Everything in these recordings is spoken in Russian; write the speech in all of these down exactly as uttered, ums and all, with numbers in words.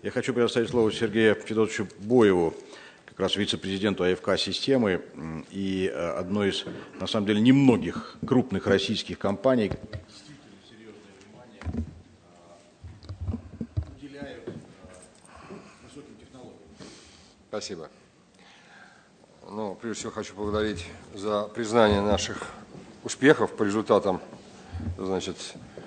Я хочу предоставить слово Сергею Федотовичу Боеву, как раз вице-президенту АФК-системы и одной из, на самом деле, немногих крупных российских компаний, которые действительно серьезное внимание уделяют высоким технологиям. Спасибо. Ну, прежде всего хочу поблагодарить за признание наших успехов по результатам, значит,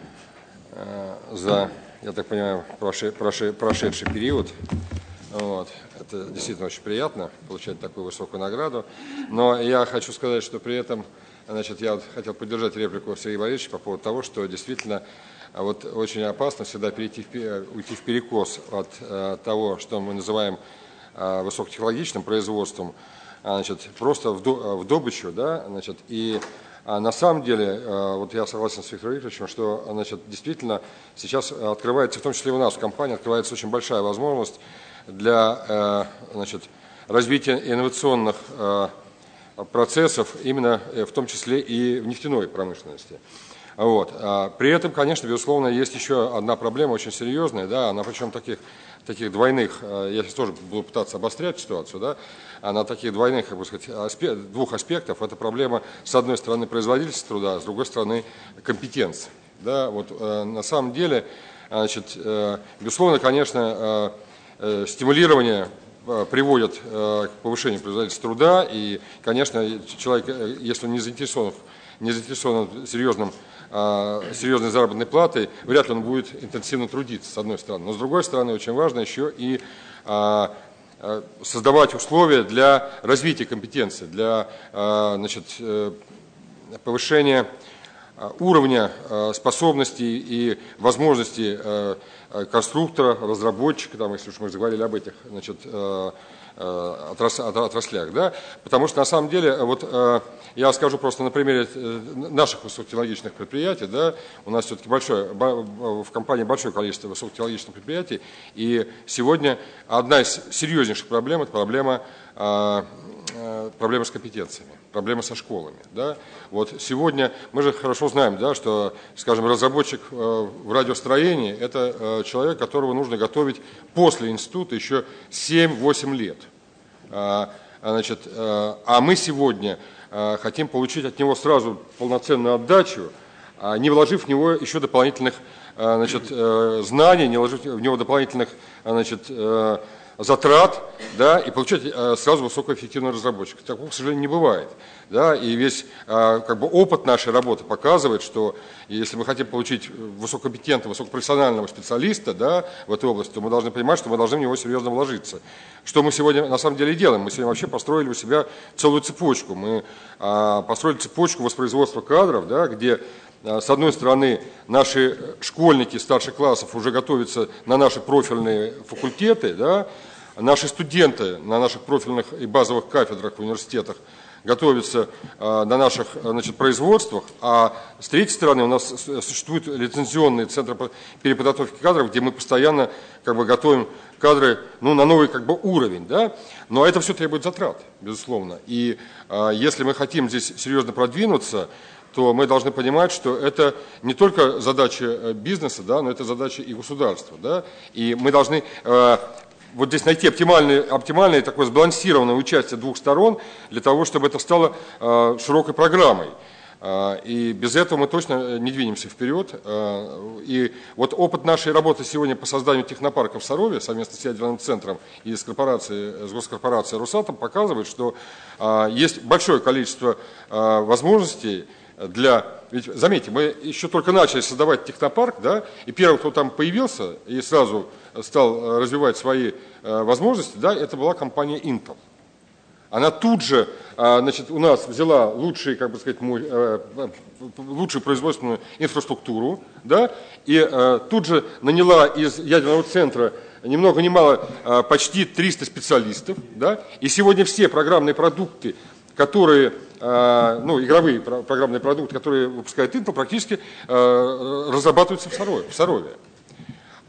за, я так понимаю, прошедший, прошедший период. Вот. Это действительно очень приятно, получать такую высокую награду. Но я хочу сказать, что при этом, значит, я вот хотел поддержать реплику Сергея Борисовича по поводу того, что действительно вот очень опасно всегда перейти в, уйти в перекос от э, того, что мы называем э, высокотехнологичным производством, значит, просто в, до, в добычу, да, значит, и а на самом деле, вот я согласен с Виктором Викторовичем, что, значит, действительно сейчас открывается, в том числе и у нас в компании, открывается очень большая возможность для, значит, развития инновационных процессов, именно в том числе и в нефтяной промышленности. Вот. При этом, конечно, безусловно, есть еще одна проблема очень серьезная, да, она причем таких, таких двойных, я сейчас тоже буду пытаться обострять ситуацию, да, на таких двойных, как бы сказать, аспект, двух аспектов. Это проблема, с одной стороны, производительности труда, с другой стороны, компетенции. Да, вот, э, на самом деле, значит, э, безусловно, конечно, э, э, стимулирование э, приводит э, к повышению производительности труда, и, конечно, человек, э, если он не заинтересован, не заинтересован в серьезном, э, серьезной заработной платой, вряд ли он будет интенсивно трудиться, с одной стороны. Но, с другой стороны, очень важно еще и э, создавать условия для развития компетенции, для, значит, повышения уровня способностей и возможностей конструктора, разработчика, там, если уж мы заговорили об этих, значит, отраслях, да? Потому что на самом деле, вот я скажу просто на примере наших высокотехнологичных предприятий, да, у нас все-таки большое, в компании большое количество высокотехнологичных предприятий, и сегодня одна из серьезнейших проблем – это проблема, проблема с компетенциями, проблема со школами. Да? Вот сегодня мы же хорошо знаем, да, что, скажем, разработчик в радиостроении – это человек, которого нужно готовить после института еще семь-восемь лет. Значит, а мы сегодня хотим получить от него сразу полноценную отдачу, не вложив в него еще дополнительных, значит, знаний, не вложив в него дополнительных, значит, затрат, да, и получать сразу высокоэффективного разработчика. Такого, к сожалению, не бывает. Да, и весь, как бы, опыт нашей работы показывает, что если мы хотим получить высококомпетентного, высокопрофессионального специалиста, да, в этой области, то мы должны понимать, что мы должны в него серьезно вложиться. Что мы сегодня на самом деле делаем? Мы сегодня вообще построили у себя целую цепочку. Мы построили цепочку воспроизводства кадров, да, где, с одной стороны, наши школьники старших классов уже готовятся на наши профильные факультеты, да, наши студенты на наших профильных и базовых кафедрах в университетах готовятся э, на наших, значит, производствах, а с третьей стороны у нас существуют лицензионные центры переподготовки кадров, где мы постоянно, как бы, готовим кадры, ну, на новый, как бы, уровень. Да? Но это все требует затрат, безусловно. И э, если мы хотим здесь серьезно продвинуться, то мы должны понимать, что это не только задача бизнеса, да, но это задача и государства. Да? И мы должны э, вот здесь найти оптимальное, оптимальное такое сбалансированное участие двух сторон для того, чтобы это стало э, широкой программой. Э, и без этого мы точно не двинемся вперед. Э, и вот опыт нашей работы сегодня по созданию технопарка в Сарове совместно с ядерным центром и с, корпорацией, с госкорпорацией «Росатом» показывает, что э, есть большое количество э, возможностей для... Ведь, заметьте, мы еще только начали создавать технопарк, да, и первый, кто там появился и сразу стал развивать свои э, возможности, да, это была компания Intel. Она тут же, э, значит, у нас взяла лучший, как бы сказать, мой, э, лучшую производственную инфраструктуру, да, и э, тут же наняла из ядерного центра ни много ни мало э, почти триста специалистов, да, и сегодня все программные продукты, которые, ну, игровые программные продукты, которые выпускает Intel, практически разрабатываются в Сарове. В Сарове.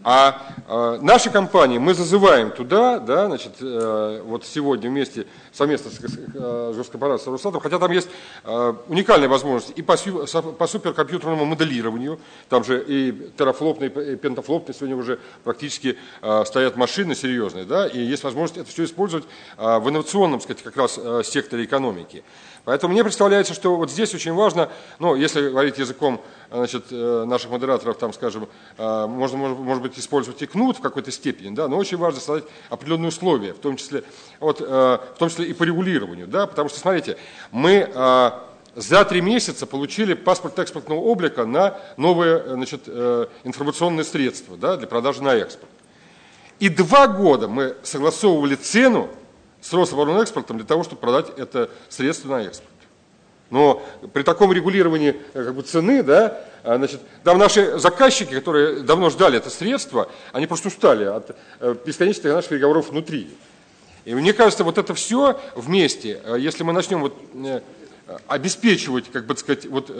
А э, наши компании мы зазываем туда, да, значит, э, вот сегодня вместе, совместно с, э, с госкорпорацией Росатом, хотя там есть э, уникальная возможность и по, по суперкомпьютерному моделированию, там же и терафлопные, и пентафлопные сегодня уже практически э, стоят машины серьезные, да, и есть возможность это все использовать э, в инновационном, сказать, как раз э, секторе экономики. Поэтому мне представляется, что вот здесь очень важно, ну, если говорить языком, значит, наших модераторов, там, скажем, можно, может быть, использовать и кнут в какой-то степени, да, но очень важно создать определенные условия, в том числе, вот, в том числе и по регулированию, да, потому что, смотрите, мы за три месяца получили паспорт экспортного облика на новые, значит, информационные средства, да, для продажи на экспорт. И два года мы согласовывали цену с Рособоронэкспортом для того, чтобы продать это средство на экспорт. Но при таком регулировании как бы, цены, да, значит, там наши заказчики, которые давно ждали это средство, они просто устали от бесконечных наших переговоров внутри. И мне кажется, вот это все вместе, если мы начнем вот, обеспечивать, как бы сказать, вот,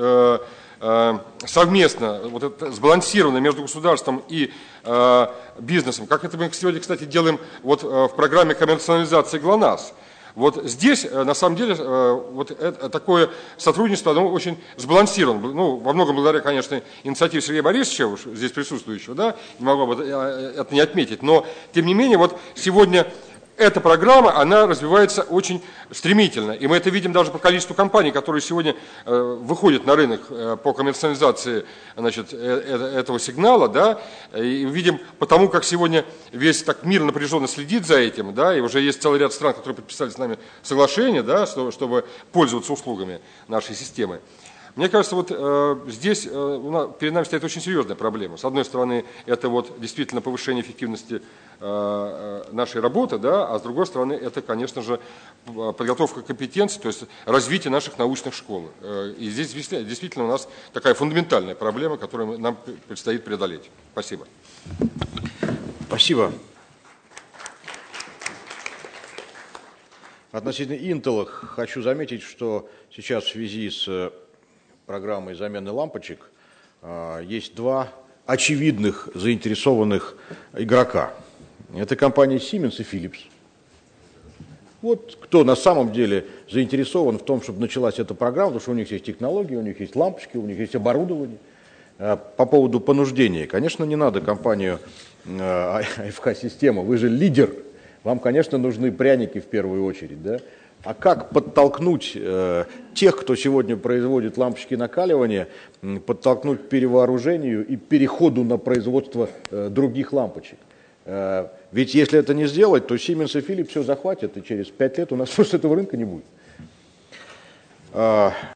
совместно, вот это сбалансированно между государством и э, бизнесом, как это мы сегодня, кстати, делаем вот, в программе коммерциализации ГЛОНАСС. Вот здесь, на самом деле, вот это, такое сотрудничество, оно очень сбалансировано. Ну, во многом благодаря, конечно, инициативе Сергея Борисовича, здесь присутствующего, да, не могу это не отметить, но, тем не менее, вот сегодня эта программа, она развивается очень стремительно. И мы это видим даже по количеству компаний, которые сегодня э, выходят на рынок э, по коммерциализации, значит, э, э, этого сигнала. Да, и видим по тому, как сегодня весь так мир напряженно следит за этим. Да, и уже есть целый ряд стран, которые подписали с нами соглашение, да, чтобы, чтобы пользоваться услугами нашей системы. Мне кажется, вот э, здесь э, перед нами стоит очень серьезная проблема. С одной стороны, это вот действительно повышение эффективности э, нашей работы, да, а с другой стороны, это, конечно же, подготовка компетенций, то есть развитие наших научных школ. Э, и здесь действительно, действительно у нас такая фундаментальная проблема, которую нам предстоит преодолеть. Спасибо. Спасибо. Относительно Intel хочу заметить, что сейчас в связи с программой замены лампочек есть два очевидных заинтересованных игрока. Это компания Siemens и Philips. Вот кто на самом деле заинтересован в том, чтобы началась эта программа, потому что у них есть технологии, у них есть лампочки, у них есть оборудование. По поводу понуждения, конечно, не надо компанию эй эф ка-система, вы же лидер, вам, конечно, нужны пряники в первую очередь, да? А как подтолкнуть э, тех, кто сегодня производит лампочки накаливания, подтолкнуть к перевооружению и переходу на производство э, других лампочек? Э, ведь если это не сделать, то Siemens и Philips все захватят, и через пять лет у нас просто этого рынка не будет. Э,